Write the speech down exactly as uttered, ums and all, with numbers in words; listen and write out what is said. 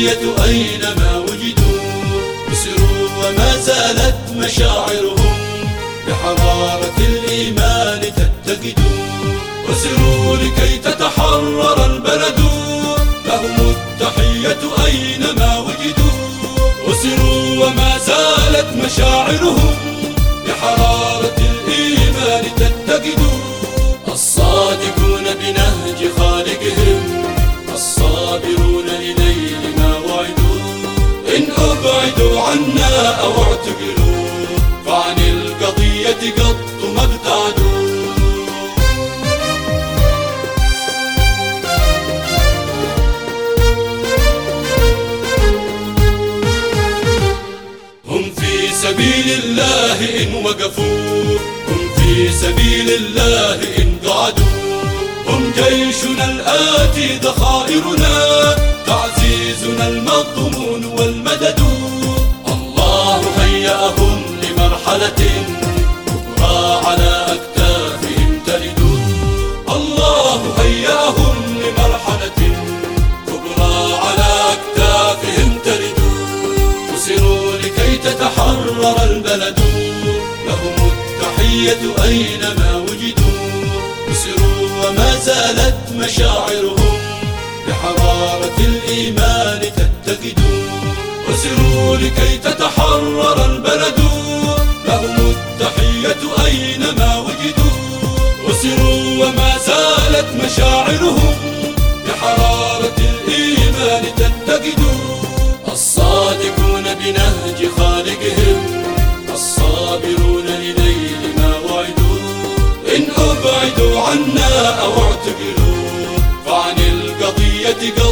القضية أينما وجدوا أسروا وما زالت مشاعرهم بحرارة الإيمان تتقد. أسروا لكي تتحرر البلد لهم التحية أينما وجدوا. أسروا وما زالت مشاعرهم بحرارة الإيمان تتقد. الصادقون بنهج خالقهم الصابرون لنيل ما وعدوا. إن أبعدوا عنا أو اعتقلوا فعن القضية قط ما ابتعدوا. هم في سبيل الله إن وقفوا، هم في سبيل الله إن قعدوا. هم جيشنا الآتي ذخائرنا تعزيزنا المضمون والمدد. الله هيأهم لمرحلة كبرى على أكتافهم تلد. الله هيأهم لمرحلة كبرى على أكتافهم تلد. أسروا لكي تتحرر البلد لهم التحية أينما وجدوا. أسروا وما زالت مشاعرهم بحرارة الإيمان تتقد. أسروا لكي تتحرر البلد لهم التحية أينما وجدوا. أسروا وما زالت مشاعرهم بحرارة الإيمان تتقد. الصادقون بنهج خالقهم الصابرون لنيل ما وعدوا. إن أبعدوا عنا أو اعتقلوا فعن القضية